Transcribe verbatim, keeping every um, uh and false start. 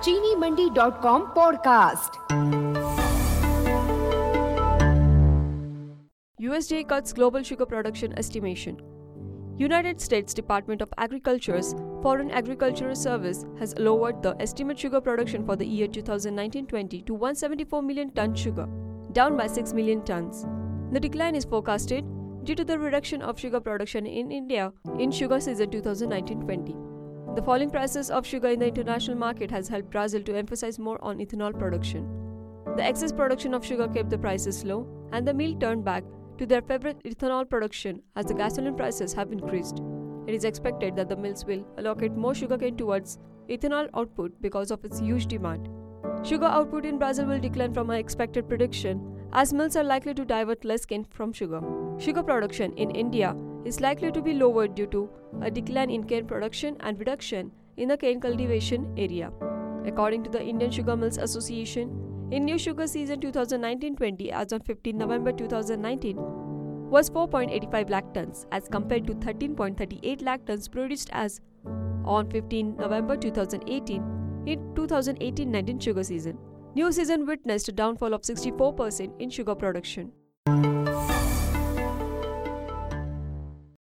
चीनी Mandi dot com podcast. U S D A cuts global sugar production estimation. United States Department of Agriculture's Foreign Agricultural Service has lowered the estimated sugar production for the year twenty nineteen twenty to one hundred seventy-four million tons sugar, down by six million tons. The decline is forecasted due to the reduction of sugar production in India in sugar season twenty nineteen twenty. The falling prices of sugar in the international market has helped Brazil to emphasize more on ethanol production. The excess production of sugar kept the prices low, and the mill turned back to their favorite ethanol production as the gasoline prices have increased. It is expected that the mills will allocate more sugarcane towards ethanol output because of its huge demand. Sugar output in Brazil will decline from an expected prediction as mills are likely to divert less cane from sugar. Sugar production in India is likely to be lowered due to a decline in cane production and reduction in the cane cultivation area. According to the Indian Sugar Mills Association, in new sugar season twenty nineteen twenty as on fifteenth November twenty nineteen was four point eight five lakh tons as compared to thirteen point three eight lakh tons produced as on fifteenth November twenty eighteen in twenty eighteen nineteen sugar season. New season witnessed a downfall of sixty-four percent in sugar production.